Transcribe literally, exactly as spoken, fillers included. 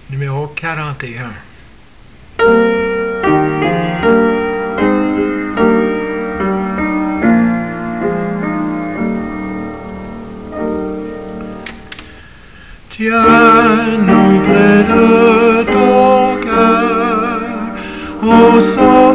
numéro quarante et un. Tiens-nous près de ton cœur, ô